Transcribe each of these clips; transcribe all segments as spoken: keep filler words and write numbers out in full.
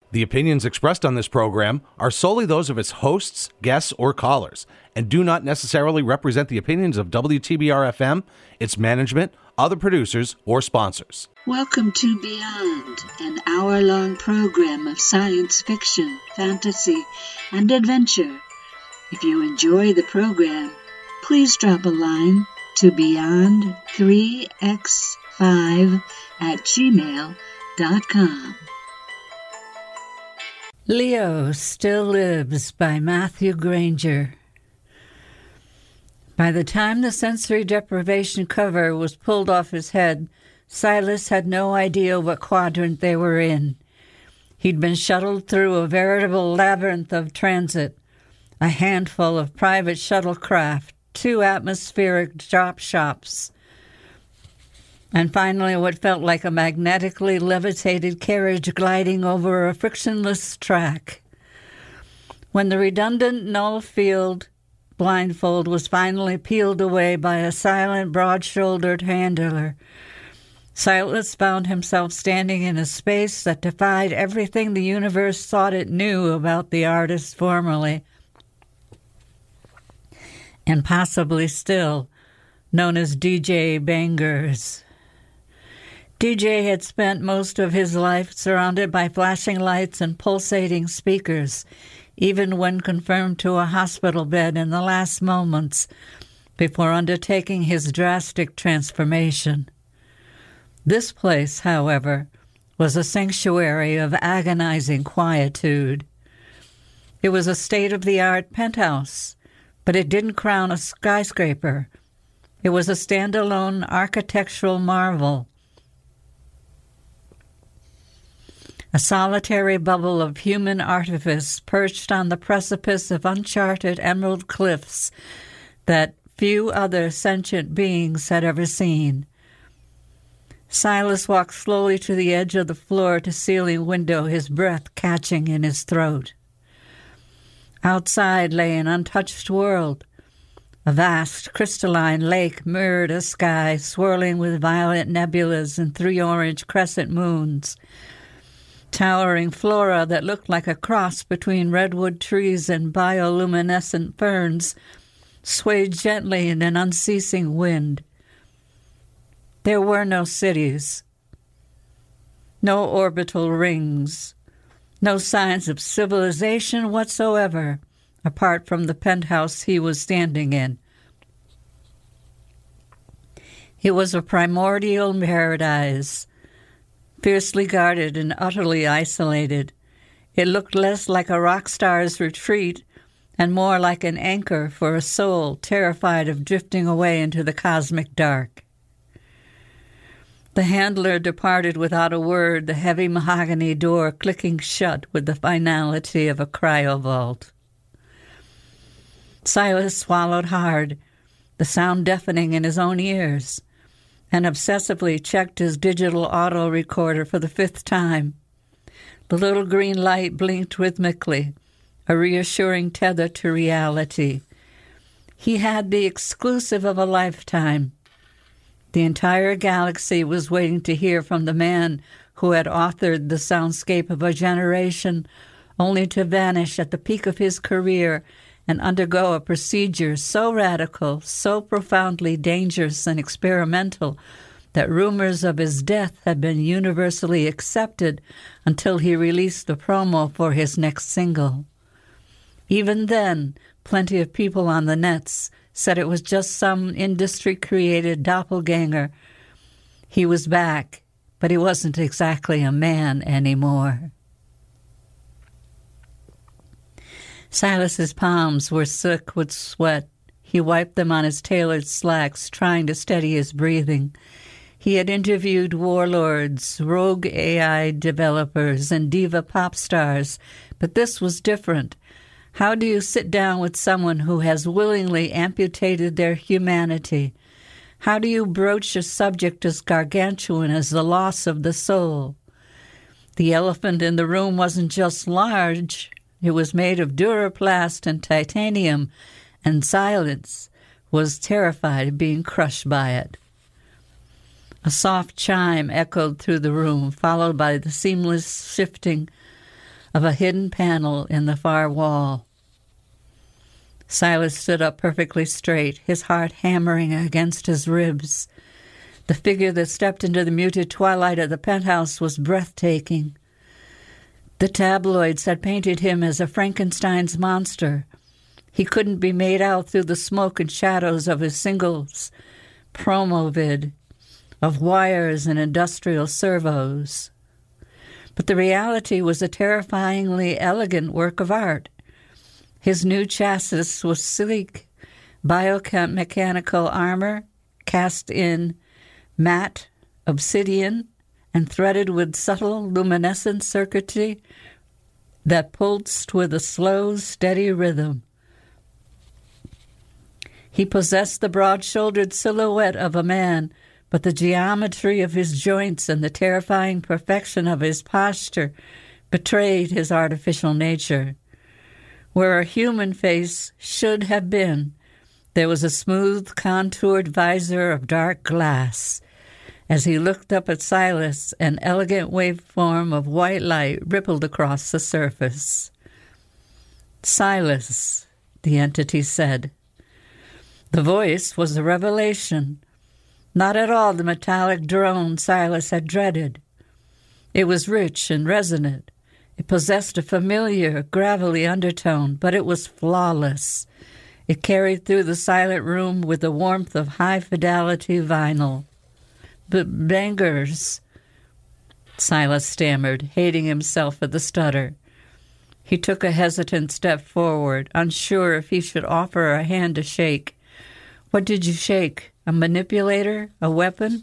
The opinions expressed on this program are solely those of its hosts, guests, or callers, and do not necessarily represent the opinions of W T B R F M, its management, other producers, or sponsors. Welcome to Beyond, an hour-long program of science fiction, fantasy, and adventure. If you enjoy the program, please drop a line to beyond three x five at gmail dot com. Leo Still Lives by Matthew Granger. By the time the sensory deprivation cover was pulled off his head, Silas had no idea what quadrant they were in. He'd been shuttled through a veritable labyrinth of transit, a handful of private shuttlecraft, two atmospheric drop shops, and finally what felt like a magnetically levitated carriage gliding over a frictionless track. When the redundant null field blindfold was finally peeled away by a silent, broad-shouldered handler, Silas found himself standing in a space that defied everything the universe thought it knew about the artist formerly, and possibly still, known as D J Bangers. D J had spent most of his life surrounded by flashing lights and pulsating speakers, even when confirmed to a hospital bed in the last moments before undertaking his drastic transformation. This place, however, was a sanctuary of agonizing quietude. It was a state-of-the-art penthouse, but it didn't crown a skyscraper. It was a standalone architectural marvel, a solitary bubble of human artifice perched on the precipice of uncharted emerald cliffs that few other sentient beings had ever seen. Silas walked slowly to the edge of the floor-to-ceiling window, his breath catching in his throat. Outside lay an untouched world. A vast crystalline lake mirrored a sky swirling with violet nebulas and three orange crescent moons. Towering flora that looked like a cross between redwood trees and bioluminescent ferns swayed gently in an unceasing wind. There were no cities, no orbital rings, no signs of civilization whatsoever, apart from the penthouse he was standing in. It was a primordial paradise, fiercely guarded and utterly isolated. It looked less like a rock star's retreat and more like an anchor for a soul terrified of drifting away into the cosmic dark. The handler departed without a word, the heavy mahogany door clicking shut with the finality of a cryovault. Silas swallowed hard, the sound deafening in his own ears, and obsessively checked his digital auto recorder for the fifth time. The little green light blinked rhythmically, a reassuring tether to reality. He had the exclusive of a lifetime. The entire galaxy was waiting to hear from the man who had authored the soundscape of a generation, only to vanish at the peak of his career and undergo a procedure so radical, so profoundly dangerous and experimental, that rumors of his death had been universally accepted until he released the promo for his next single. Even then, plenty of people on the nets said it was just some industry-created doppelganger. He was back, but he wasn't exactly a man anymore. Silas's palms were sick with sweat. He wiped them on his tailored slacks, trying to steady his breathing. He had interviewed warlords, rogue A I developers, and diva pop stars, but this was different. How do you sit down with someone who has willingly amputated their humanity? How do you broach a subject as gargantuan as the loss of the soul? The elephant in the room wasn't just large. It was made of duraplast and titanium, and Silence was terrified of being crushed by it. A soft chime echoed through the room, followed by the seamless shifting of a hidden panel in the far wall. Silas stood up perfectly straight, his heart hammering against his ribs. The figure that stepped into the muted twilight of the penthouse was breathtaking. The tabloids had painted him as a Frankenstein's monster. He couldn't be made out through the smoke and shadows of his singles promo vid of wires and industrial servos. But the reality was a terrifyingly elegant work of art. His new chassis was sleek, biomechanical armor cast in matte obsidian and threaded with subtle luminescent circuitry that pulsed with a slow, steady rhythm. He possessed the broad-shouldered silhouette of a man, but the geometry of his joints and the terrifying perfection of his posture betrayed his artificial nature. Where a human face should have been, there was a smooth, contoured visor of dark glass. As he looked up at Silas, an elegant waveform of white light rippled across the surface. "Silas," the entity said. The voice was a revelation, not at all the metallic drone Silas had dreaded. It was rich and resonant. It possessed a familiar, gravelly undertone, but it was flawless. It carried through the silent room with the warmth of high-fidelity vinyl. "But bangers," Silas stammered, hating himself for the stutter. He took a hesitant step forward, unsure if he should offer a hand to shake. "What did you shake? A manipulator? A weapon?"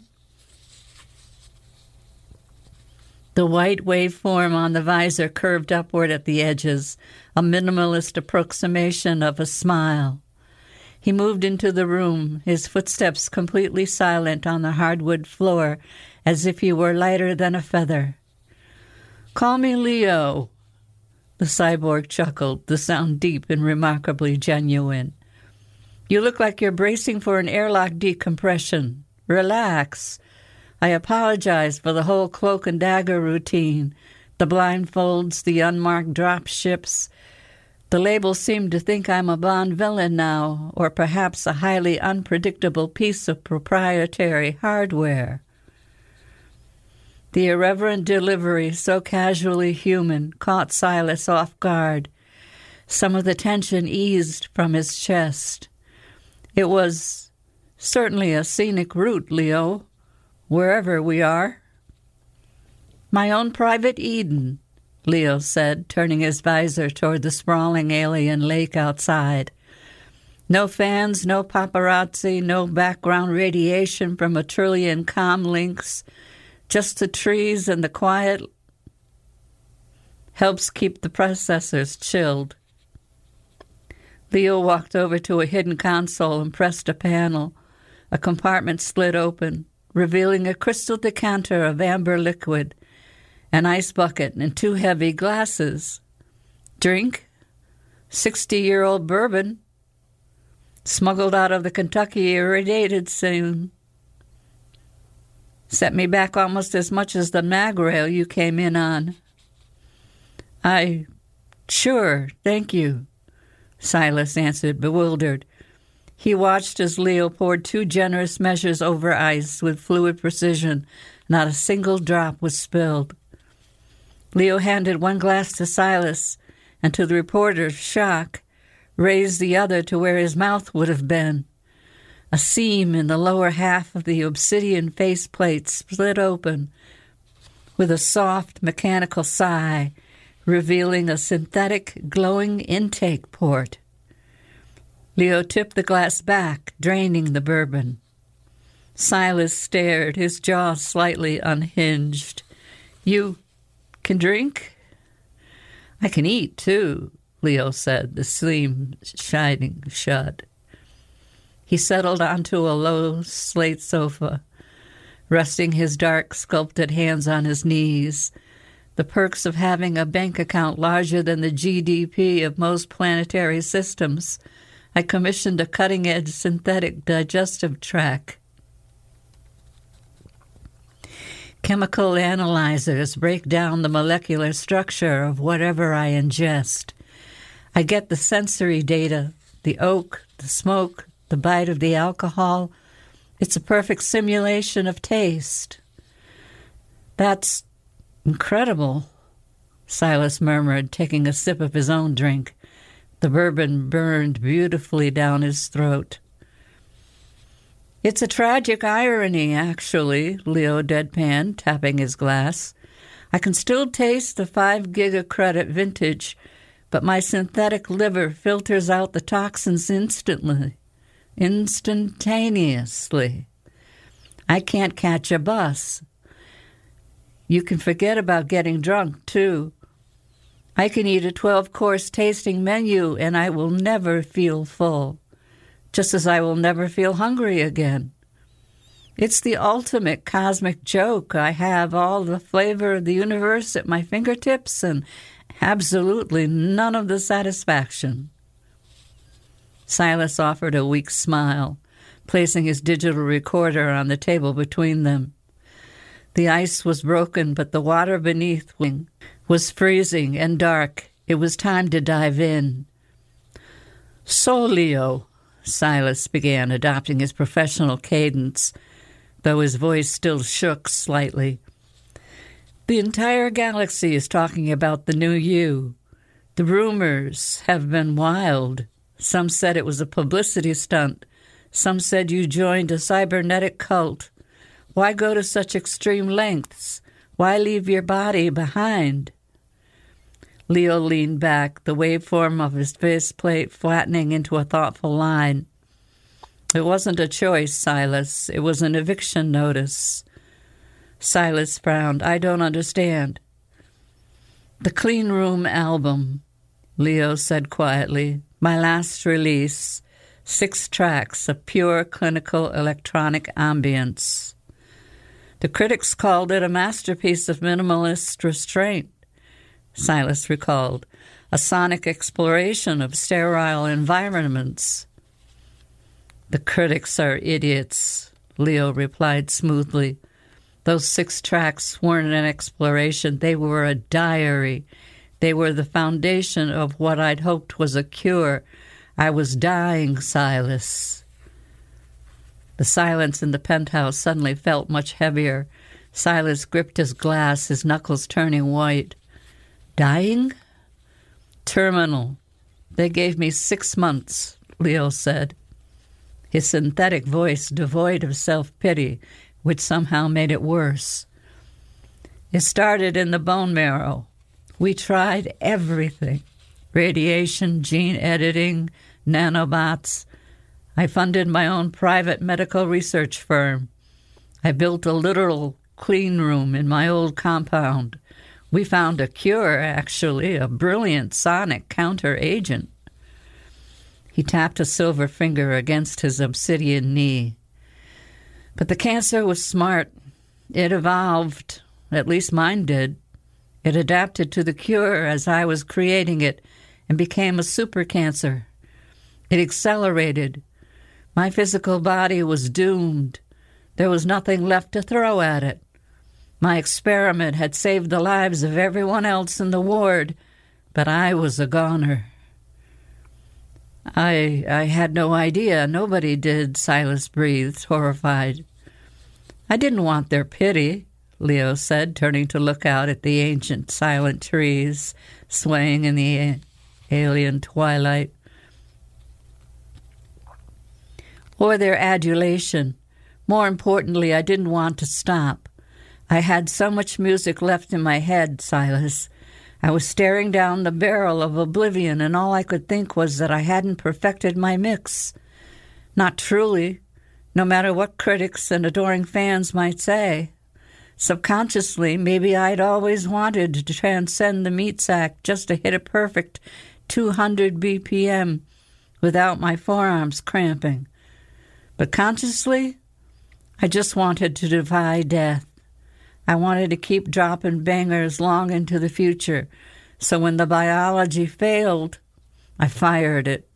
The white waveform on the visor curved upward at the edges, a minimalist approximation of a smile. He moved into the room, his footsteps completely silent on the hardwood floor, as if he were lighter than a feather. "Call me Leo," the cyborg chuckled, the sound deep and remarkably genuine. "You look like you're bracing for an airlock decompression. Relax. I apologize for the whole cloak and dagger routine, the blindfolds, the unmarked drop ships. The labels seem to think I'm a Bond villain now, or perhaps a highly unpredictable piece of proprietary hardware." The irreverent delivery, so casually human, caught Silas off guard. Some of the tension eased from his chest. "It was certainly a scenic route, Leo, wherever we are." "My own private Eden," Leo said, turning his visor toward the sprawling alien lake outside. "No fans, no paparazzi, no background radiation from a trillion comm links. Just the trees and the quiet helps keep the processors chilled." Leo walked over to a hidden console and pressed a panel. A compartment slid open, revealing a crystal decanter of amber liquid, an ice bucket, and two heavy glasses. "Drink? Sixty-year-old bourbon. Smuggled out of the Kentucky irradiated scene. Set me back almost as much as the mag rail you came in on." I... sure, thank you," Silas answered, bewildered. He watched as Leo poured two generous measures over ice with fluid precision. Not a single drop was spilled. Leo handed one glass to Silas, and to the reporter's shock, raised the other to where his mouth would have been. A seam in the lower half of the obsidian faceplate split open with a soft mechanical sigh, revealing a synthetic glowing intake port. Leo tipped the glass back, draining the bourbon. Silas stared, his jaw slightly unhinged. "You can drink?" "I can eat, too," Leo said, the seam shining shut. He settled onto a low slate sofa, resting his dark, sculpted hands on his knees. The perks of having a bank account larger than the G D P of most planetary systems. I commissioned a cutting-edge synthetic digestive tract. Chemical analyzers break down the molecular structure of whatever I ingest. I get the sensory data, the oak, the smoke, the bite of the alcohol. It's a perfect simulation of taste. That's incredible, Silas murmured, taking a sip of his own drink. The bourbon burned beautifully down his throat. It's a tragic irony, actually, Leo deadpanned, tapping his glass. I can still taste the five gigacredit vintage, but my synthetic liver filters out the toxins instantly, instantaneously. I can't catch a bus. You can forget about getting drunk, too. I can eat a twelve-course tasting menu, and I will never feel full, just as I will never feel hungry again. It's the ultimate cosmic joke. I have all the flavor of the universe at my fingertips and absolutely none of the satisfaction. Silas offered a weak smile, placing his digital recorder on the table between them. The ice was broken, but the water beneath was freezing and dark. It was time to dive in. So, Leo, Silas began, adopting his professional cadence, though his voice still shook slightly. The entire galaxy is talking about the new you. The rumors have been wild. Some said it was a publicity stunt. Some said you joined a cybernetic cult. Why go to such extreme lengths? Why leave your body behind? Leo leaned back, the waveform of his faceplate flattening into a thoughtful line. It wasn't a choice, Silas. It was an eviction notice. Silas frowned. I don't understand. The Clean Room album, Leo said quietly. My last release. Six tracks of pure clinical electronic ambience. The critics called it a masterpiece of minimalist restraint, Silas recalled. A sonic exploration of sterile environments. The critics are idiots, Leo replied smoothly. Those six tracks weren't an exploration. They were a diary. They were the foundation of what I'd hoped was a cure. I was dying, Silas. The silence in the penthouse suddenly felt much heavier. Silas gripped his glass, his knuckles turning white. Dying? Terminal. They gave me six months, Leo said, his synthetic voice devoid of self-pity, which somehow made it worse. It started in the bone marrow. We tried everything. Radiation, gene editing, nanobots. I funded my own private medical research firm. I built a literal clean room in my old compound. We found a cure, actually, a brilliant sonic counter-agent. He tapped a silver finger against his obsidian knee. But the cancer was smart. It evolved, at least mine did. It adapted to the cure as I was creating it and became a super cancer. It accelerated. My physical body was doomed. There was nothing left to throw at it. My experiment had saved the lives of everyone else in the ward, but I was a goner. I I had no idea. Nobody did, Silas breathed, horrified. I didn't want their pity, Leo said, turning to look out at the ancient silent trees swaying in the alien twilight. Or their adulation. More importantly, I didn't want to stop. I had so much music left in my head, Silas. I was staring down the barrel of oblivion, and all I could think was that I hadn't perfected my mix. Not truly, no matter what critics and adoring fans might say. Subconsciously, maybe I'd always wanted to transcend the meat sack just to hit a perfect two hundred B P M without my forearms cramping. But consciously, I just wanted to defy death. I wanted to keep dropping bangers long into the future, so when the biology failed, I fired it.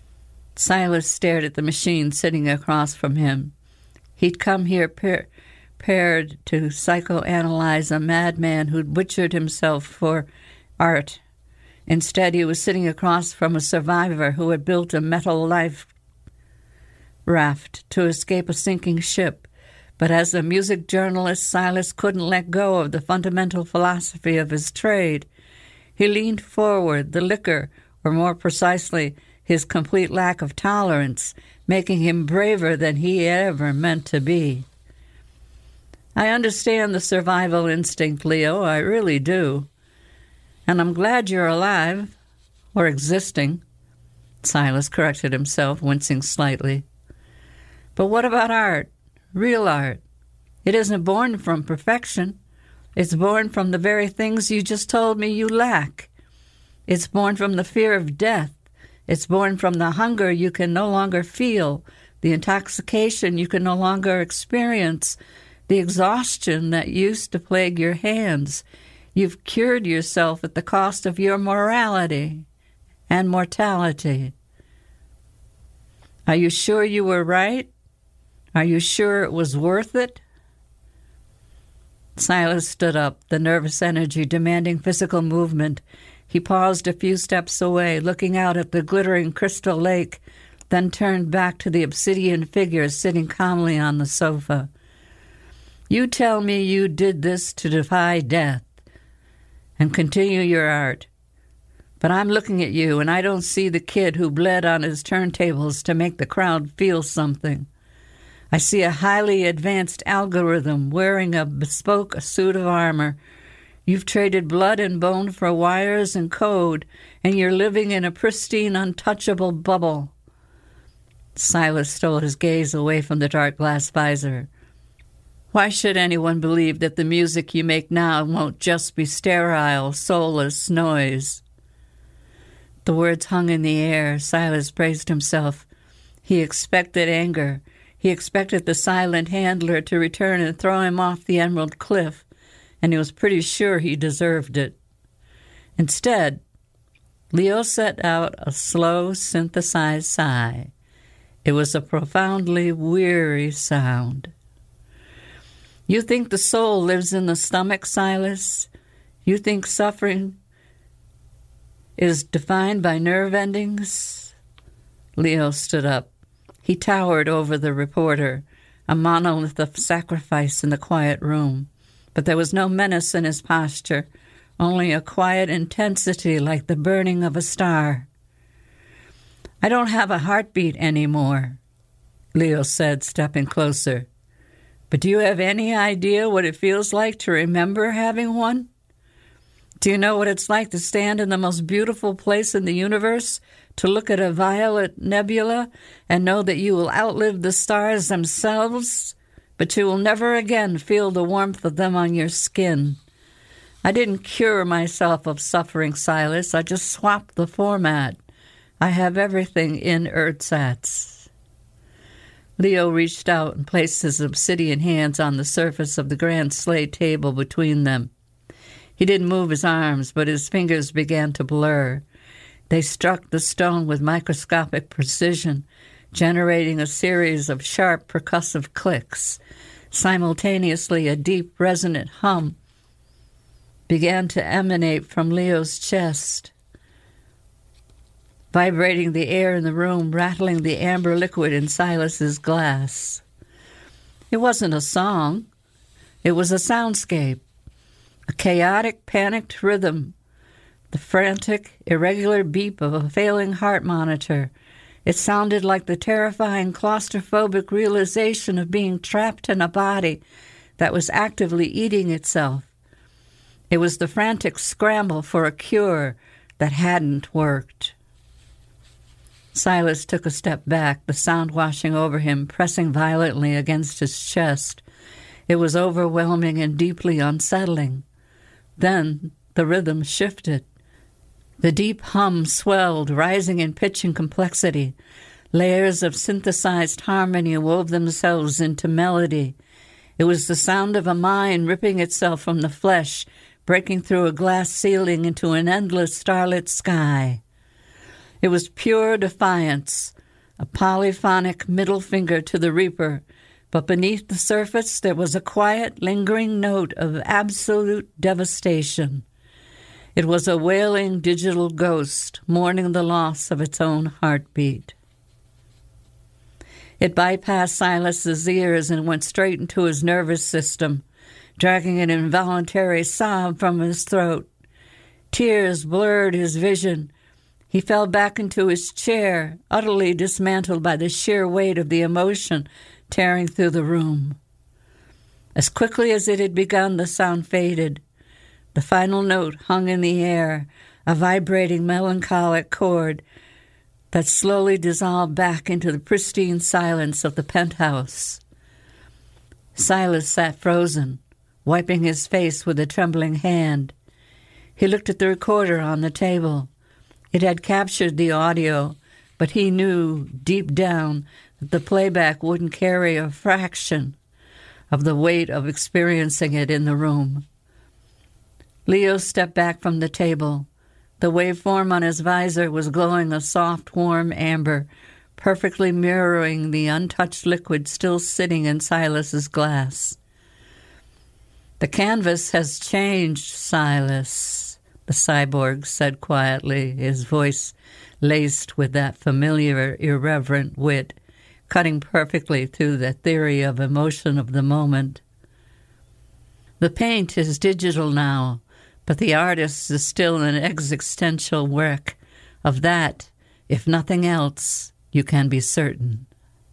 Silas stared at the machine sitting across from him. He'd come here per- prepared to psychoanalyze a madman who'd butchered himself for art. Instead, he was sitting across from a survivor who had built a metal life raft to escape a sinking ship. But as a music journalist, Silas couldn't let go of the fundamental philosophy of his trade. He leaned forward, the liquor, or more precisely, his complete lack of tolerance, making him braver than he ever meant to be. I understand the survival instinct, Leo, I really do. And I'm glad you're alive, or existing. Silas corrected himself, wincing slightly. But what about art? Real art. It isn't born from perfection. It's born from the very things you just told me you lack. It's born from the fear of death. It's born from the hunger you can no longer feel, the intoxication you can no longer experience, the exhaustion that used to plague your hands. You've cured yourself at the cost of your morality and mortality. Are you sure you were right? Are you sure it was worth it? Silas stood up, the nervous energy demanding physical movement. He paused a few steps away, looking out at the glittering crystal lake, then turned back to the obsidian figure sitting calmly on the sofa. You tell me you did this to defy death and continue your art. But I'm looking at you, and I don't see the kid who bled on his turntables to make the crowd feel something. I see a highly advanced algorithm wearing a bespoke suit of armor. You've traded blood and bone for wires and code, and you're living in a pristine, untouchable bubble. Silas stole his gaze away from the dark glass visor. Why should anyone believe that the music you make now won't just be sterile, soulless noise? The words hung in the air. Silas braced himself. He expected anger. He expected the silent handler to return and throw him off the emerald cliff, and he was pretty sure he deserved it. Instead, Leo set out a slow, synthesized sigh. It was a profoundly weary sound. You think the soul lives in the stomach, Silas? You think suffering is defined by nerve endings? Leo stood up. He towered over the reporter, a monolith of sacrifice in the quiet room. But there was no menace in his posture, only a quiet intensity like the burning of a star. I don't have a heartbeat anymore, Leo said, stepping closer. But do you have any idea what it feels like to remember having one? Do you know what it's like to stand in the most beautiful place in the universe, to look at a violet nebula and know that you will outlive the stars themselves, but you will never again feel the warmth of them on your skin? I didn't cure myself of suffering, Silas. I just swapped the format. I have everything in ersatz. Leo reached out and placed his obsidian hands on the surface of the grand slate table between them. He didn't move his arms, but his fingers began to blur. They struck the stone with microscopic precision, generating a series of sharp percussive clicks. Simultaneously, a deep, resonant hum began to emanate from Leo's chest, vibrating the air in the room, rattling the amber liquid in Silas's glass. It wasn't a song. It was a soundscape, a chaotic, panicked rhythm, the frantic, irregular beep of a failing heart monitor. It sounded like the terrifying, claustrophobic realization of being trapped in a body that was actively eating itself. It was the frantic scramble for a cure that hadn't worked. Silas took a step back, the sound washing over him, pressing violently against his chest. It was overwhelming and deeply unsettling. Then the rhythm shifted. The deep hum swelled, rising in pitch and complexity. Layers of synthesized harmony wove themselves into melody. It was the sound of a mine ripping itself from the flesh, breaking through a glass ceiling into an endless starlit sky. It was pure defiance, a polyphonic middle finger to the reaper, but beneath the surface there was a quiet, lingering note of absolute devastation. It was a wailing digital ghost mourning the loss of its own heartbeat. It bypassed Silas's ears and went straight into his nervous system, dragging an involuntary sob from his throat. Tears blurred his vision. He fell back into his chair, utterly dismantled by the sheer weight of the emotion tearing through the room. As quickly as it had begun, the sound faded. The final note hung in the air, a vibrating melancholic chord that slowly dissolved back into the pristine silence of the penthouse. Silas sat frozen, wiping his face with a trembling hand. He looked at the recorder on the table. It had captured the audio, but he knew deep down that the playback wouldn't carry a fraction of the weight of experiencing it in the room. Leo stepped back from the table. The waveform on his visor was glowing a soft, warm amber, perfectly mirroring the untouched liquid still sitting in Silas's glass. "The canvas has changed, Silas," the cyborg said quietly, his voice laced with that familiar, irreverent wit, cutting perfectly through the theory of emotion of the moment. "The paint is digital now, but the artist is still an existential work. Of that, if nothing else, you can be certain."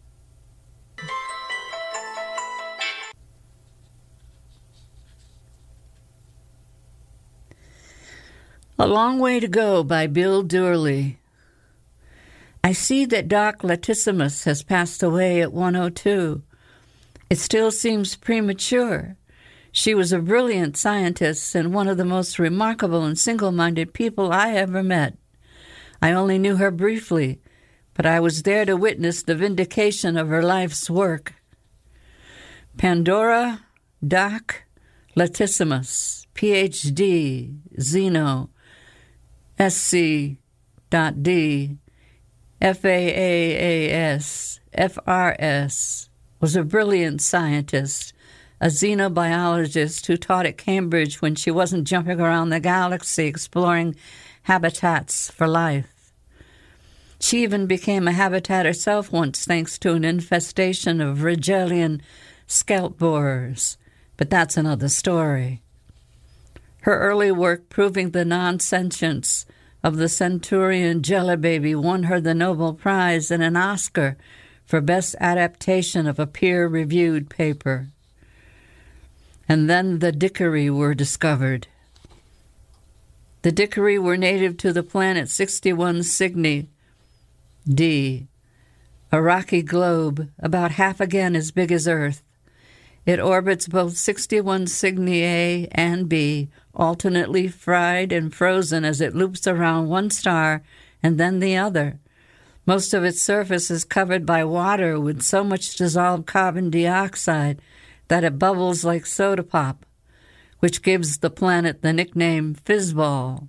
A Long Way to Go by Bill Durley. I see that Doc Latissimus has passed away at one oh two. It still seems premature. She was a brilliant scientist and one of the most remarkable and single-minded people I ever met. I only knew her briefly, but I was there to witness the vindication of her life's work. Pandora Doc Latissimus, P H D, Xeno, S C D, F A A A S, F R S, was a brilliant scientist, a xenobiologist who taught at Cambridge when she wasn't jumping around the galaxy exploring habitats for life. She even became a habitat herself once thanks to an infestation of Rigelian scalp borers, but that's another story. Her early work proving the non-sentience of the Centurion Jellybaby won her the Nobel Prize and an Oscar for Best Adaptation of a peer-reviewed paper. And then the Dickery were discovered. The Dickery were native to the planet sixty-one Cygni D, a rocky globe about half again as big as Earth. It orbits both sixty-one Cygni A and B, alternately fried and frozen as it loops around one star and then the other. Most of its surface is covered by water with so much dissolved carbon dioxide that it bubbles like soda pop, which gives the planet the nickname Fizzball.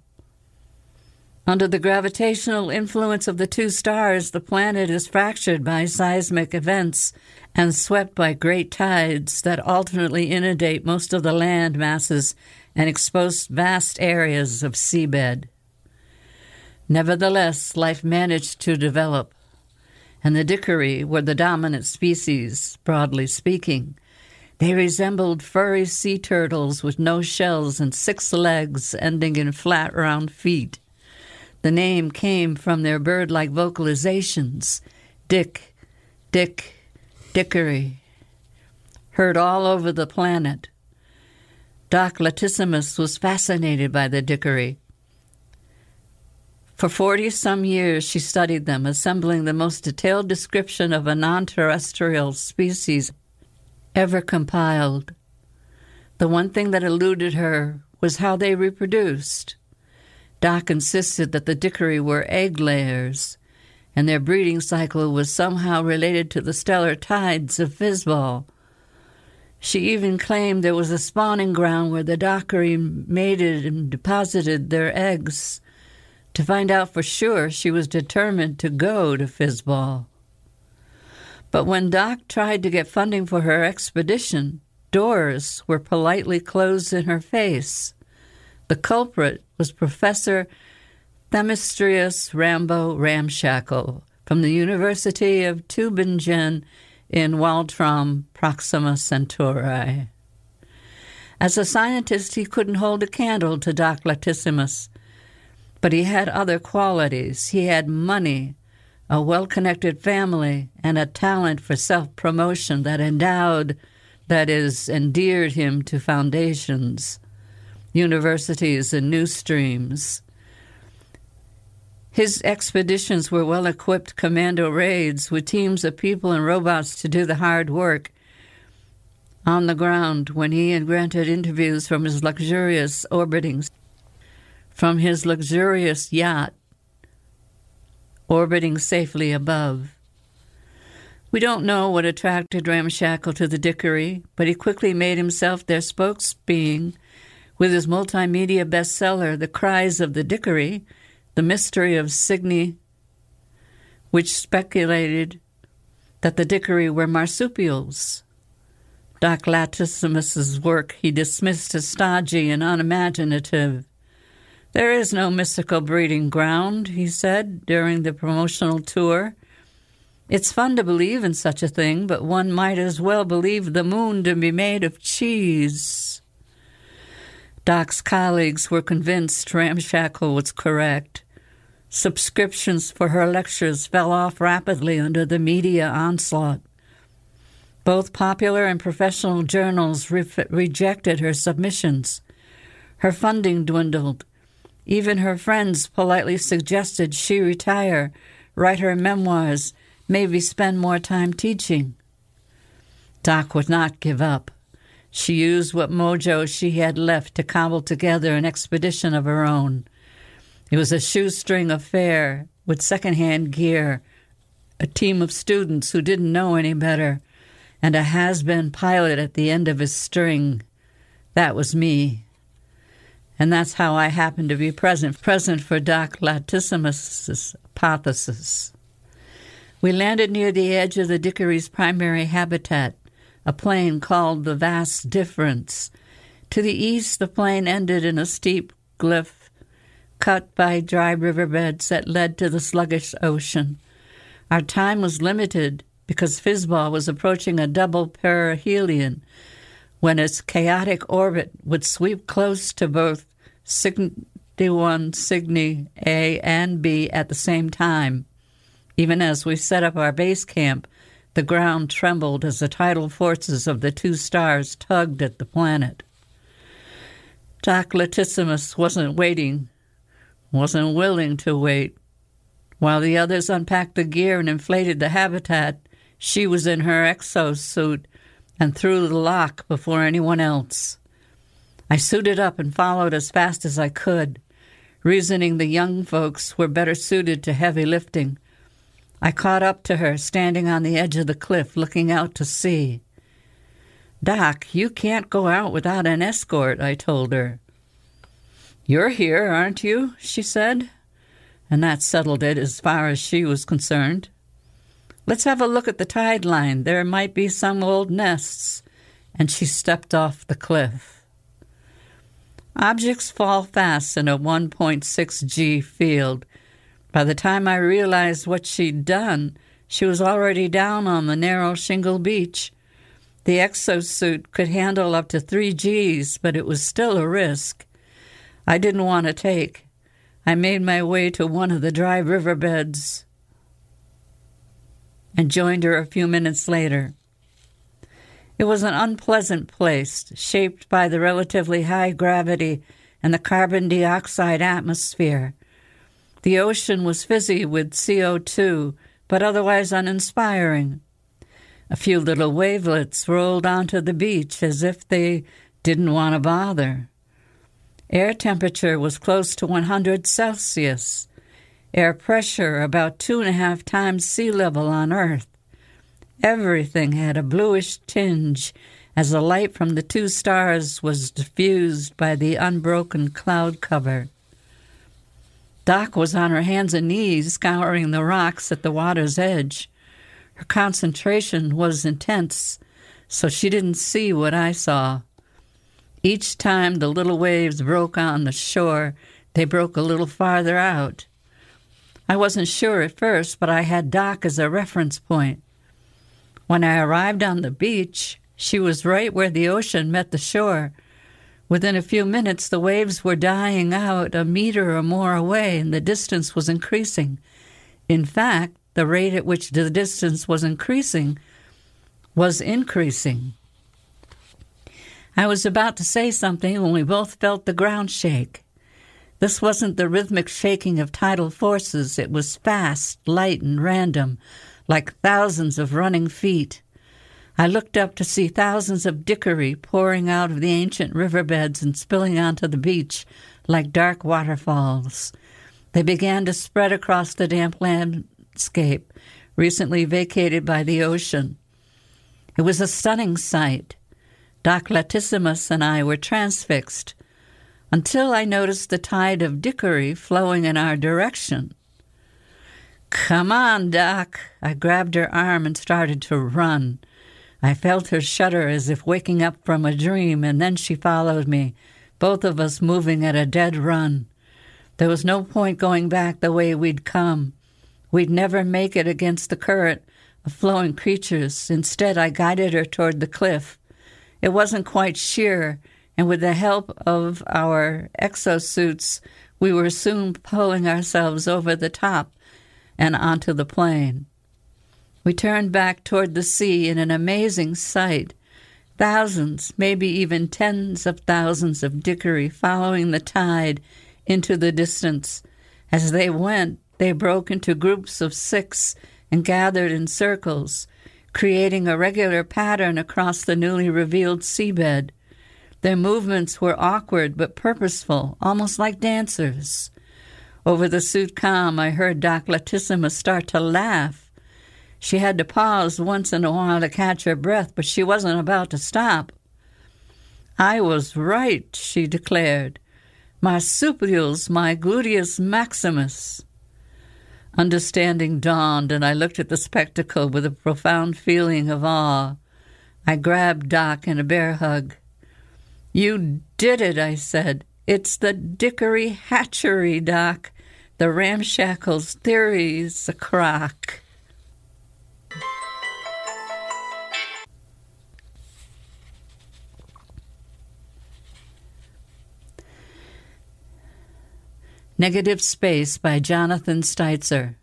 Under the gravitational influence of the two stars, the planet is fractured by seismic events and swept by great tides that alternately inundate most of the land masses and expose vast areas of seabed. Nevertheless, life managed to develop, and the Dickery were the dominant species, broadly speaking. They resembled furry sea turtles with no shells and six legs ending in flat, round feet. The name came from their bird-like vocalizations, Dick, Dick, Dickery, heard all over the planet. Doc Latissimus was fascinated by the Dickery. For forty-some years she studied them, assembling the most detailed description of a non-terrestrial species ever compiled. The one thing that eluded her was how they reproduced. Doc insisted that the Dickery were egg layers, and their breeding cycle was somehow related to the stellar tides of Fizzball. She even claimed there was a spawning ground where the Dickery mated and deposited their eggs. To find out for sure, she was determined to go to Fizzball. But when Doc tried to get funding for her expedition, doors were politely closed in her face. The culprit was Professor Themistrius Rambo Ramshackle from the University of Tübingen in Waltram, Proxima Centauri. As a scientist, he couldn't hold a candle to Doc Latissimus, but he had other qualities. He had money, a well-connected family, and a talent for self-promotion that endowed, that is, endeared him to foundations, universities, and new streams. His expeditions were well-equipped commando raids with teams of people and robots to do the hard work on the ground when he had granted interviews from his luxurious orbiting, from his luxurious yacht, orbiting safely above. We don't know what attracted Ramshackle to the Dickory, but he quickly made himself their spokesbeing with his multimedia bestseller, The Cries of the Dickory, The Mystery of Cygni, which speculated that the Dickory were marsupials. Doc Latissimus's work he dismissed as stodgy and unimaginative. There is no mystical breeding ground, he said during the promotional tour. It's fun to believe in such a thing, but one might as well believe the moon to be made of cheese. Doc's colleagues were convinced Ramshackle was correct. Subscriptions for her lectures fell off rapidly under the media onslaught. Both popular and professional journals re- rejected her submissions. Her funding dwindled. Even her friends politely suggested she retire, write her memoirs, maybe spend more time teaching. Doc would not give up. She used what mojo she had left to cobble together an expedition of her own. It was a shoestring affair with second-hand gear, a team of students who didn't know any better, and a has-been pilot at the end of his string. That was me. And that's how I happened to be present, present for Doc Latissimus's hypothesis. We landed near the edge of the Dickory's primary habitat, a plain called the Vast Difference. To the east, the plain ended in a steep glyph cut by dry riverbeds that led to the sluggish ocean. Our time was limited because Fizzball was approaching a double perihelion when its chaotic orbit would sweep close to both Cygni one, Cygni A and B at the same time. Even as we set up our base camp, the ground trembled as the tidal forces of the two stars tugged at the planet. Doc Latissimus wasn't waiting, wasn't willing to wait. While the others unpacked the gear and inflated the habitat, she was in her exosuit and through the lock before anyone else. I suited up and followed as fast as I could, reasoning the young folks were better suited to heavy lifting. I caught up to her, standing on the edge of the cliff, looking out to sea. "Doc, you can't go out without an escort," I told her. "You're here, aren't you?" she said, and that settled it as far as she was concerned. "Let's have a look at the tide line. There might be some old nests." And she stepped off the cliff. Objects fall fast in a one point six G field. By the time I realized what she'd done, she was already down on the narrow shingle beach. The exosuit could handle up to three G's, but it was still a risk I didn't want to take. I made my way to one of the dry riverbeds and joined her a few minutes later. It was an unpleasant place, shaped by the relatively high gravity and the carbon dioxide atmosphere. The ocean was fizzy with C O two, but otherwise uninspiring. A few little wavelets rolled onto the beach as if they didn't want to bother. Air temperature was close to one hundred Celsius. Air pressure about two and a half times sea level on Earth. Everything had a bluish tinge as the light from the two stars was diffused by the unbroken cloud cover. Doc was on her hands and knees scouring the rocks at the water's edge. Her concentration was intense, so she didn't see what I saw. Each time the little waves broke on the shore, they broke a little farther out. I wasn't sure at first, but I had Doc as a reference point. When I arrived on the beach, she was right where the ocean met the shore. Within a few minutes, the waves were dying out a meter or more away, and the distance was increasing. In fact, the rate at which the distance was increasing was increasing. I was about to say something when we both felt the ground shake. This wasn't the rhythmic shaking of tidal forces. It was fast, light, and random, like thousands of running feet. I looked up to see thousands of dickery pouring out of the ancient riverbeds and spilling onto the beach like dark waterfalls. They began to spread across the damp landscape, recently vacated by the ocean. It was a stunning sight. Doc Latissimus and I were transfixed, until I noticed the tide of dickery flowing in our direction. "Come on, Doc." I grabbed her arm and started to run. I felt her shudder as if waking up from a dream, and then she followed me, both of us moving at a dead run. There was no point going back the way we'd come. We'd never make it against the current of flowing creatures. Instead, I guided her toward the cliff. It wasn't quite sheer, and with the help of our exosuits, we were soon pulling ourselves over the top and onto the plain. We turned back toward the sea in an amazing sight. Thousands, maybe even tens of thousands of dickery following the tide into the distance. As they went, they broke into groups of six and gathered in circles, creating a regular pattern across the newly revealed seabed. Their movements were awkward but purposeful, almost like dancers. Over the suit comm, I heard Doc Latissimus start to laugh. She had to pause once in a while to catch her breath, but she wasn't about to stop. "I was right," she declared. "Marsupials, my gluteus maximus." Understanding dawned, and I looked at the spectacle with a profound feeling of awe. I grabbed Doc in a bear hug. "You did it," I said. "It's the dickery hatchery, Doc. The ramshackle's theory's a crock." Negative Space by Jonathan Steitzer.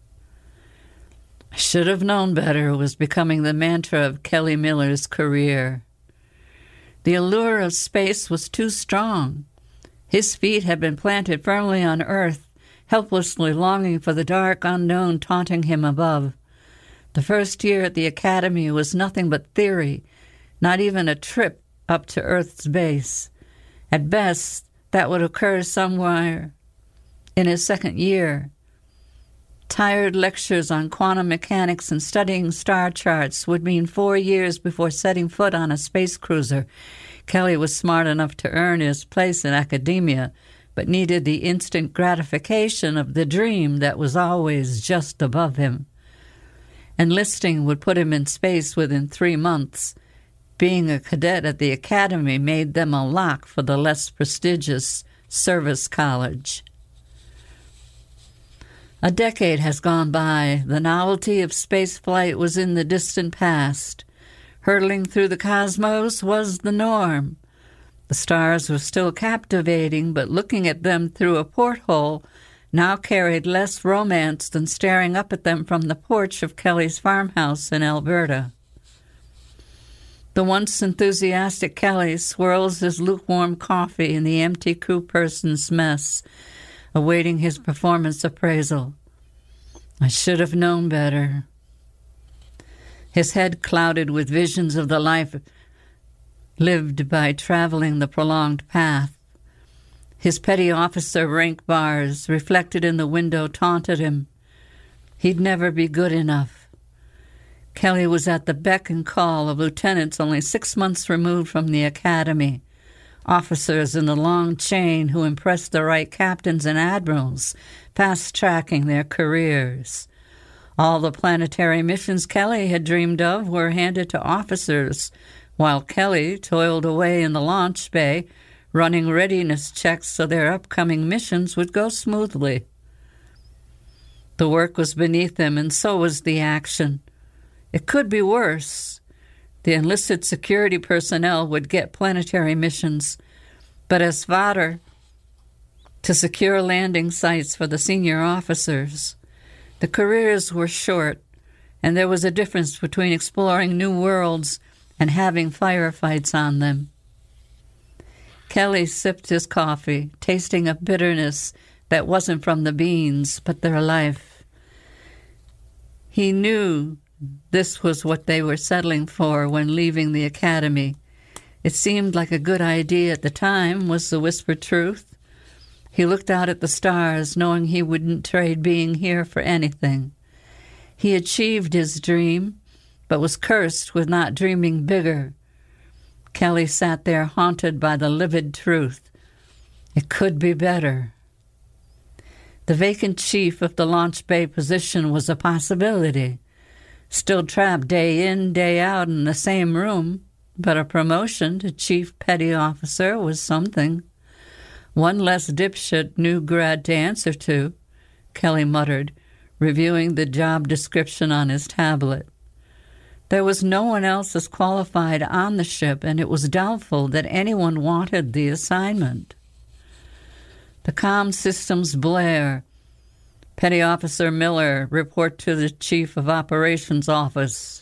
"I should have known better" was becoming the mantra of Kelly Miller's career. The allure of space was too strong. His feet had been planted firmly on Earth, helplessly longing for the dark unknown taunting him above. The first year at the Academy was nothing but theory, not even a trip up to Earth's base. At best, that would occur somewhere in his second year. Tired lectures on quantum mechanics and studying star charts would mean four years before setting foot on a space cruiser. Kelly was smart enough to earn his place in academia, but needed the instant gratification of the dream that was always just above him. Enlisting would put him in space within three months. Being a cadet at the Academy made them a lock for the less prestigious service college. A decade has gone by. The novelty of spaceflight was in the distant past. Hurtling through the cosmos was the norm. The stars were still captivating, but looking at them through a porthole now carried less romance than staring up at them from the porch of Kelly's farmhouse in Alberta. The once enthusiastic Kelly swirls his lukewarm coffee in the empty crew person's mess, awaiting his performance appraisal. "I should have known better." His head clouded with visions of the life lived by traveling the prolonged path. His petty officer rank bars, reflected in the window, taunted him. He'd never be good enough. Kelly was at the beck and call of lieutenants only six months removed from the Academy. Officers in the long chain who impressed the right captains and admirals, fast-tracking their careers. All the planetary missions Kelly had dreamed of were handed to officers, while Kelly toiled away in the launch bay, running readiness checks so their upcoming missions would go smoothly. The work was beneath him, and so was the action. It could be worse. The enlisted security personnel would get planetary missions, but as fodder to secure landing sites for the senior officers. The careers were short, and there was a difference between exploring new worlds and having firefights on them. Kelly sipped his coffee, tasting a bitterness that wasn't from the beans, but their life. He knew this was what they were settling for when leaving the academy. It seemed like a good idea at the time, was the whispered truth. He looked out at the stars, knowing he wouldn't trade being here for anything. He achieved his dream, but was cursed with not dreaming bigger. Kelly sat there haunted by the livid truth. It could be better. The vacant chief of the launch bay position was a possibility. Still trapped day in, day out in the same room, but a promotion to chief petty officer was something. One less dipshit new grad to answer to, Kelly muttered, reviewing the job description on his tablet. There was no one else as qualified on the ship, and it was doubtful that anyone wanted the assignment. The comm systems blare. Petty Officer Miller, report to the Chief of Operations Office.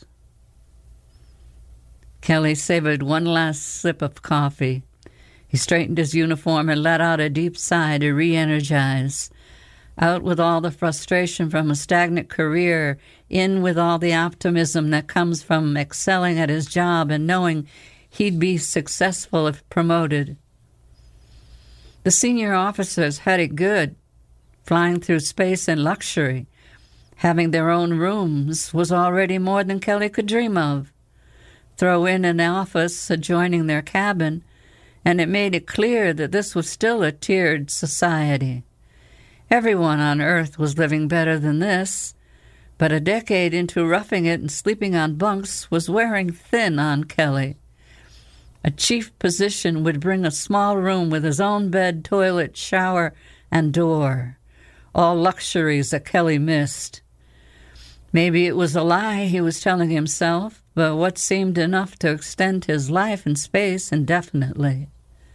Kelly savored one last sip of coffee. He straightened his uniform and let out a deep sigh to re-energize. Out with all the frustration from a stagnant career, in with all the optimism that comes from excelling at his job and knowing he'd be successful if promoted. The senior officers had it good, flying through space in luxury. Having their own rooms was already more than Kelly could dream of. Throw in an office adjoining their cabin, and it made it clear that this was still a tiered society. Everyone on Earth was living better than this, but a decade into roughing it and sleeping on bunks was wearing thin on Kelly. A chief position would bring a small room with his own bed, toilet, shower, and door, all luxuries that Kelly missed. Maybe it was a lie he was telling himself, but what seemed enough to extend his life in space indefinitely.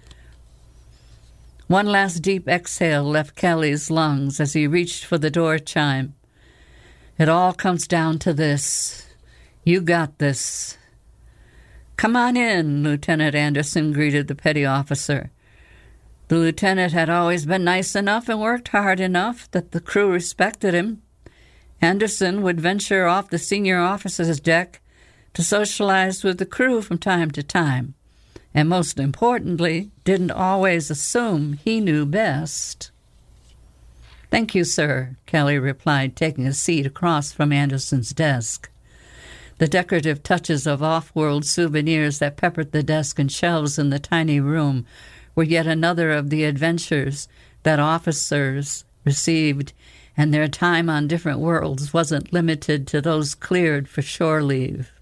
One last deep exhale left Kelly's lungs as he reached for the door chime. It all comes down to this. You got this. Come on in, Lieutenant Anderson greeted the petty officer. The lieutenant had always been nice enough and worked hard enough that the crew respected him. Anderson would venture off the senior officer's deck to socialize with the crew from time to time, and most importantly, didn't always assume he knew best. Thank you, sir, Kelly replied, taking a seat across from Anderson's desk. The decorative touches of off-world souvenirs that peppered the desk and shelves in the tiny room were yet another of the adventures that officers received, and their time on different worlds wasn't limited to those cleared for shore leave.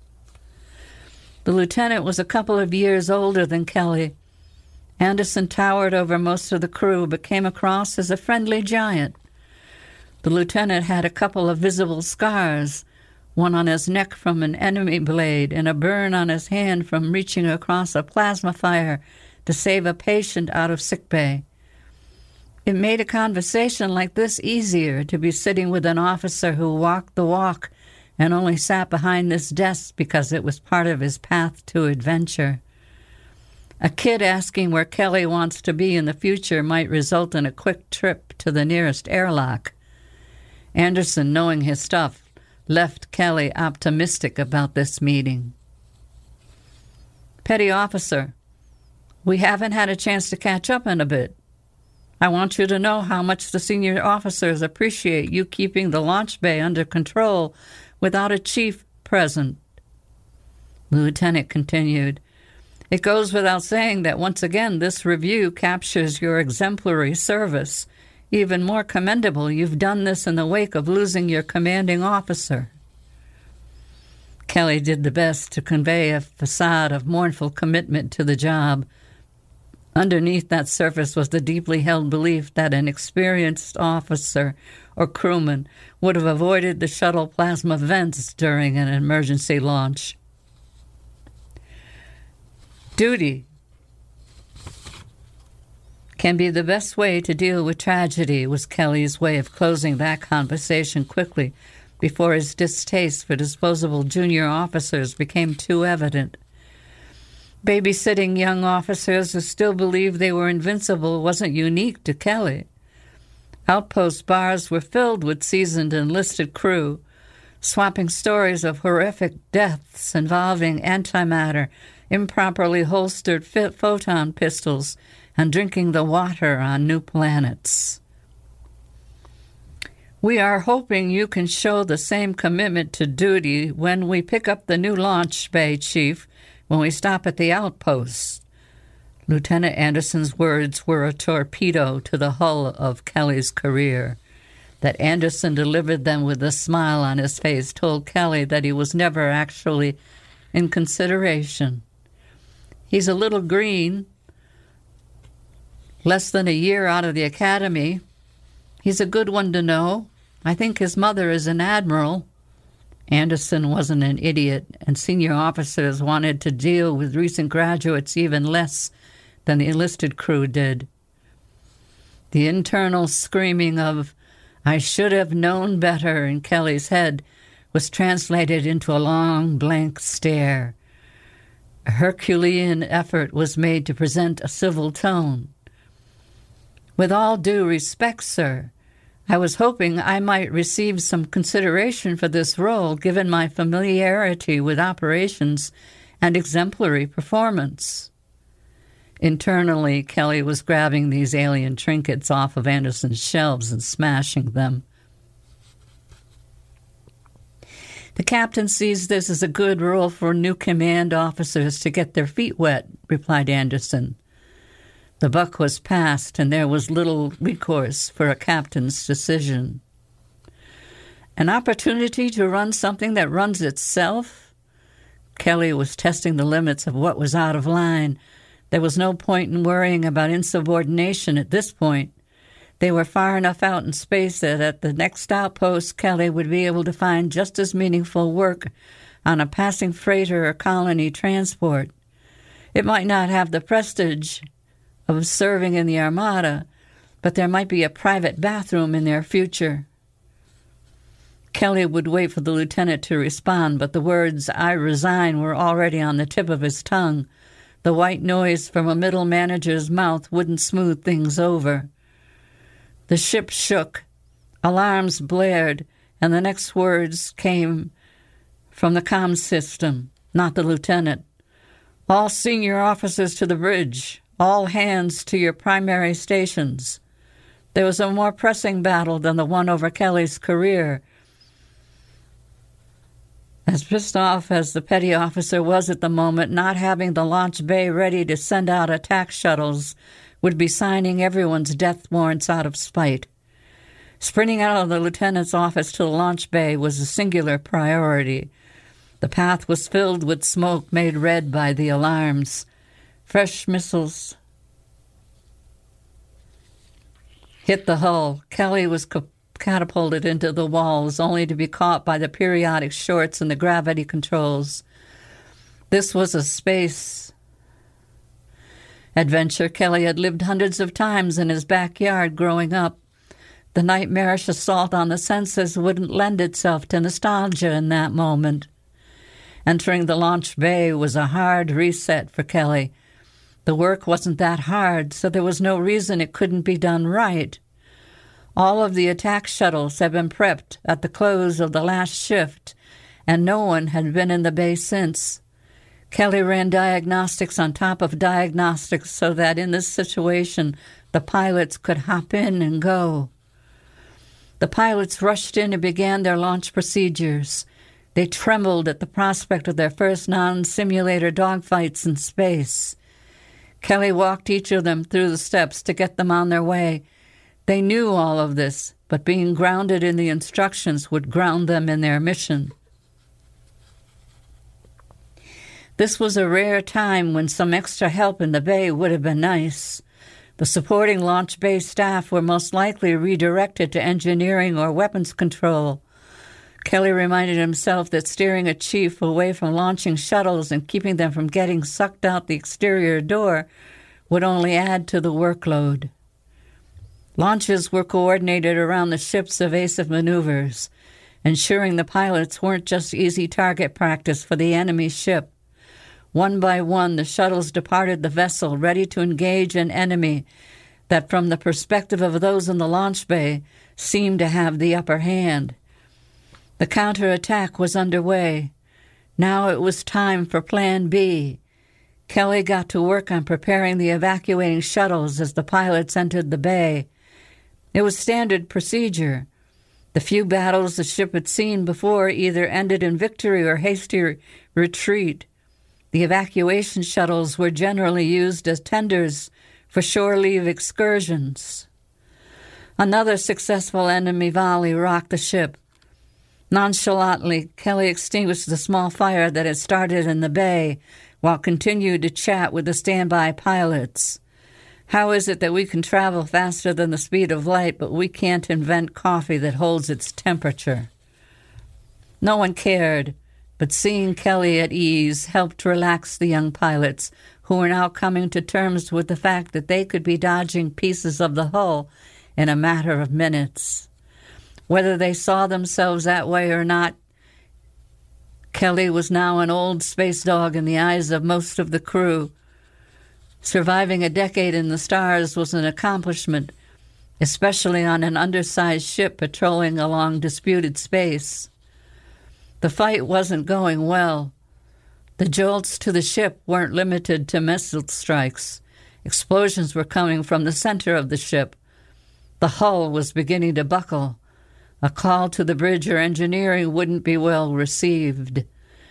The lieutenant was a couple of years older than Kelly. Anderson towered over most of the crew, but came across as a friendly giant. The lieutenant had a couple of visible scars, one on his neck from an enemy blade and a burn on his hand from reaching across a plasma fire to save a patient out of sickbay. It made a conversation like this easier to be sitting with an officer who walked the walk and only sat behind this desk because it was part of his path to adventure. A kid asking where Kelly wants to be in the future might result in a quick trip to the nearest airlock. Anderson, knowing his stuff, left Kelly optimistic about this meeting. Petty officer, we haven't had a chance to catch up in a bit. I want you to know how much the senior officers appreciate you keeping the launch bay under control without a chief present. The lieutenant continued, It goes without saying that once again this review captures your exemplary service. Even more commendable, you've done this in the wake of losing your commanding officer. Kelly did the best to convey a facade of mournful commitment to the job. Underneath that surface was the deeply held belief that an experienced officer or crewman would have avoided the shuttle plasma vents during an emergency launch. Duty can be the best way to deal with tragedy, was Kelly's way of closing that conversation quickly before his distaste for disposable junior officers became too evident. Babysitting young officers who still believed they were invincible wasn't unique to Kelly. Outpost bars were filled with seasoned enlisted crew, swapping stories of horrific deaths involving antimatter, improperly holstered photon pistols, and drinking the water on new planets. We are hoping you can show the same commitment to duty when we pick up the new launch bay, Chief, when we stop at the outpost. Lieutenant Anderson's words were a torpedo to the hull of Kelly's career. That Anderson delivered them with a smile on his face told Kelly that he was never actually in consideration. He's a little green, less than a year out of the academy. He's a good one to know. I think his mother is an admiral. Anderson wasn't an idiot, and senior officers wanted to deal with recent graduates even less than the enlisted crew did. The internal screaming of, "I should have known better," in Kelly's head was translated into a long, blank stare. A Herculean effort was made to present a civil tone. "With all due respect, sir, I was hoping I might receive some consideration for this role given my familiarity with operations and exemplary performance." Internally, Kelly was grabbing these alien trinkets off of Anderson's shelves and smashing them. "The captain sees this as a good role for new command officers to get their feet wet," replied Anderson. The buck was passed, and there was little recourse for a captain's decision. "An opportunity to run something that runs itself?" Kelly was testing the limits of what was out of line. There was no point in worrying about insubordination at this point. They were far enough out in space that at the next outpost, Kelly would be able to find just as meaningful work on a passing freighter or colony transport. It might not have the prestige of serving in the Armada, but there might be a private bathroom in their future. Kelly would wait for the lieutenant to respond, but the words, "I resign," were already on the tip of his tongue. The white noise from a middle manager's mouth wouldn't smooth things over. The ship shook, alarms blared, and the next words came from the comm system, not the lieutenant. "All senior officers to the bridge. All hands to your primary stations." There was a more pressing battle than the one over Kelly's career. As pissed off as the petty officer was at the moment, not having the launch bay ready to send out attack shuttles would be signing everyone's death warrants out of spite. Sprinting out of the lieutenant's office to the launch bay was a singular priority. The path was filled with smoke made red by the alarms. Fresh missiles hit the hull. Kelly was co- catapulted into the walls, only to be caught by the periodic shorts and the gravity controls. This was a space adventure Kelly had lived hundreds of times in his backyard growing up. The nightmarish assault on the senses wouldn't lend itself to nostalgia in that moment. Entering the launch bay was a hard reset for Kelly. The work wasn't that hard, so there was no reason it couldn't be done right. All of the attack shuttles had been prepped at the close of the last shift, and no one had been in the bay since. Kelly ran diagnostics on top of diagnostics so that in this situation the pilots could hop in and go. The pilots rushed in and began their launch procedures. They trembled at the prospect of their first non-simulator dogfights in space. Kelly walked each of them through the steps to get them on their way. They knew all of this, but being grounded in the instructions would ground them in their mission. This was a rare time when some extra help in the bay would have been nice. The supporting launch bay staff were most likely redirected to engineering or weapons control. Kelly reminded himself that steering a chief away from launching shuttles and keeping them from getting sucked out the exterior door would only add to the workload. Launches were coordinated around the ship's evasive maneuvers, ensuring the pilots weren't just easy target practice for the enemy ship. One by one, the shuttles departed the vessel, ready to engage an enemy that, from the perspective of those in the launch bay, seemed to have the upper hand. The counterattack was underway. Now it was time for Plan B. Kelly got to work on preparing the evacuating shuttles as the pilots entered the bay. It was standard procedure. The few battles the ship had seen before either ended in victory or hasty retreat. The evacuation shuttles were generally used as tenders for shore leave excursions. Another successful enemy volley rocked the ship. Nonchalantly, Kelly extinguished the small fire that had started in the bay while continued to chat with the standby pilots. How is it that we can travel faster than the speed of light, but we can't invent coffee that holds its temperature? No one cared. But seeing Kelly at ease helped relax the young pilots, who were now coming to terms with the fact that they could be dodging pieces of the hull in a matter of minutes. Whether they saw themselves that way or not, Kelly was now an old space dog in the eyes of most of the crew. Surviving a decade in the stars was an accomplishment, especially on an undersized ship patrolling along disputed space. The fight wasn't going well. The jolts to the ship weren't limited to missile strikes. Explosions were coming from the center of the ship. The hull was beginning to buckle. A call to the bridge or engineering wouldn't be well received.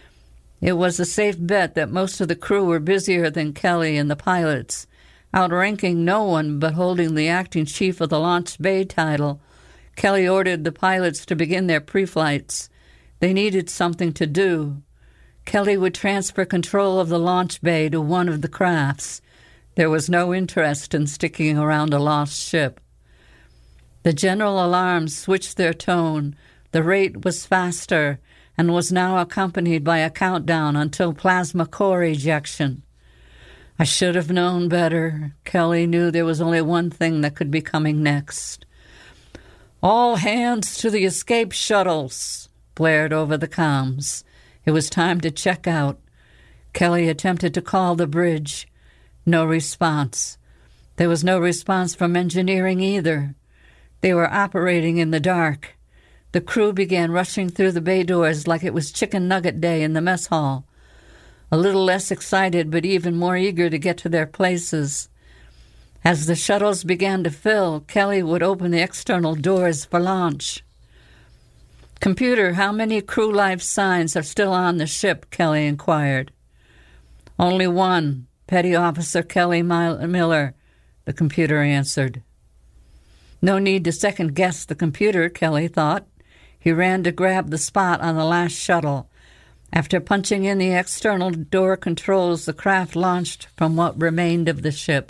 It was a safe bet that most of the crew were busier than Kelly and the pilots, outranking no one but holding the acting chief of the launch bay title. Kelly ordered the pilots to begin their pre-flights. They needed something to do. Kelly would transfer control of the launch bay to one of the crafts. There was no interest in sticking around a lost ship. The general alarms switched their tone. The rate was faster and was now accompanied by a countdown until plasma core ejection. I should have known better. Kelly knew there was only one thing that could be coming next. All hands to the escape shuttles, blared over the comms. It was time to check out. Kelly attempted to call the bridge. No response. There was no response from engineering either. They were operating in the dark. The crew began rushing through the bay doors like it was chicken nugget day in the mess hall. A little less excited, but even more eager to get to their places. As the shuttles began to fill, Kelly would open the external doors for launch. "Computer, how many crew life signs are still on the ship?" Kelly inquired. "Only one, Petty Officer Kelly Miller," the computer answered. No need to second-guess the computer, Kelly thought. He ran to grab the spot on the last shuttle. After punching in the external door controls, the craft launched from what remained of the ship.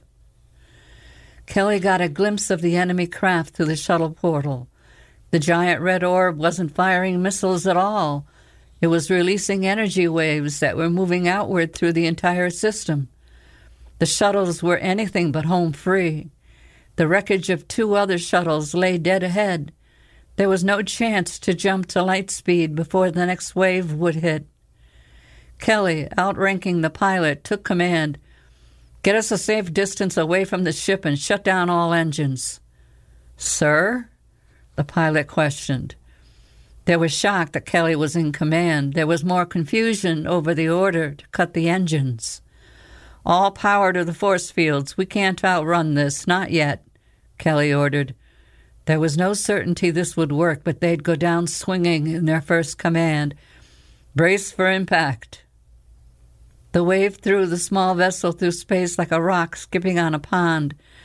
Kelly got a glimpse of the enemy craft through the shuttle portal. The giant red orb wasn't firing missiles at all. It was releasing energy waves that were moving outward through the entire system. The shuttles were anything but home free. The wreckage of two other shuttles lay dead ahead. There was no chance to jump to light speed before the next wave would hit. Kelly, outranking the pilot, took command. "Get us a safe distance away from the ship and shut down all engines." "Sir?" the pilot questioned. There was shock that Kelly was in command. There was more confusion over the order to cut the engines. "All power to the force fields. We can't outrun this, not yet," Kelly ordered. There was no certainty this would work, but they'd go down swinging in their first command. "Brace for impact." The wave threw the small vessel through space like a rock skipping on a pond.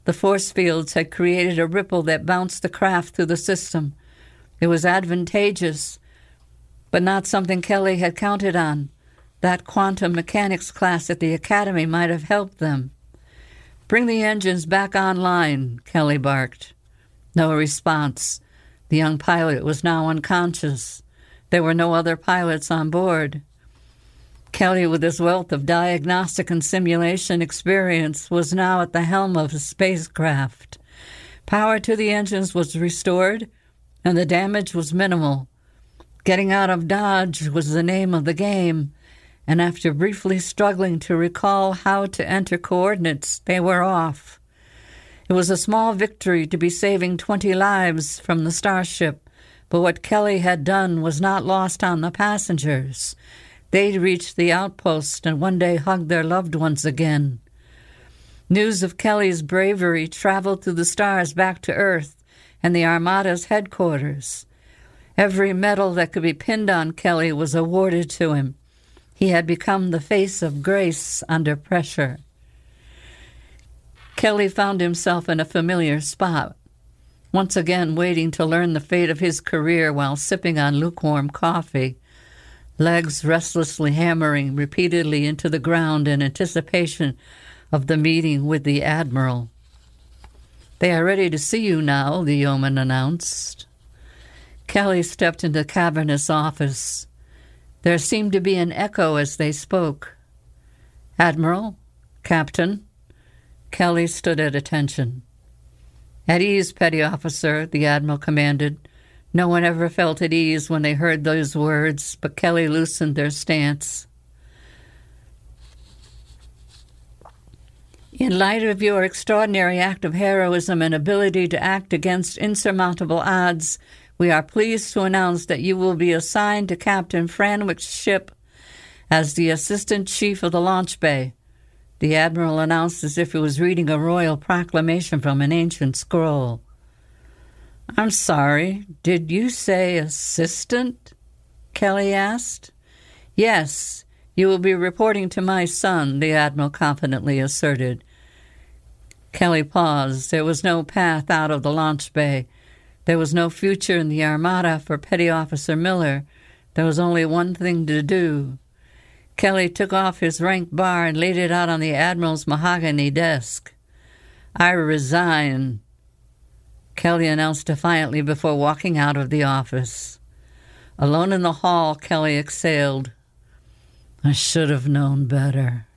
The force fields had created a ripple that bounced the craft through the system. It was advantageous, but not something Kelly had counted on. That quantum mechanics class at the academy might have helped them. "Bring the engines back online," Kelly barked. No response. The young pilot was now unconscious. There were no other pilots on board. Kelly, with his wealth of diagnostic and simulation experience, was now at the helm of his spacecraft. Power to the engines was restored, and the damage was minimal. Getting out of Dodge was the name of the game, and after briefly struggling to recall how to enter coordinates, they were off. It was a small victory to be saving twenty lives from the starship, but what Kelly had done was not lost on the passengers. They'd reached the outpost and one day hugged their loved ones again. News of Kelly's bravery traveled through the stars back to Earth and the Armada's headquarters. Every medal that could be pinned on Kelly was awarded to him. He had become the face of grace under pressure. Kelly found himself in a familiar spot, once again waiting to learn the fate of his career while sipping on lukewarm coffee, legs restlessly hammering repeatedly into the ground in anticipation of the meeting with the Admiral. "They are ready to see you now," the yeoman announced. Kelly stepped into the cavernous office. There seemed to be an echo as they spoke. "Admiral? Captain?" Kelly stood at attention. "At ease, petty officer," the Admiral commanded. No one ever felt at ease when they heard those words, but Kelly loosened their stance. "In light of your extraordinary act of heroism and ability to act against insurmountable odds, we are pleased to announce that you will be assigned to Captain Franwick's ship as the Assistant Chief of the Launch Bay," the Admiral announced as if he was reading a royal proclamation from an ancient scroll. "I'm sorry, did you say assistant?" Kelly asked. "Yes, you will be reporting to my son," the Admiral confidently asserted. Kelly paused. There was no path out of the launch bay. There was no future in the Armada for Petty Officer Miller. There was only one thing to do. Kelly took off his rank bar and laid it out on the Admiral's mahogany desk. "I resign," Kelly announced defiantly before walking out of the office. Alone in the hall, Kelly exhaled. "I should have known better."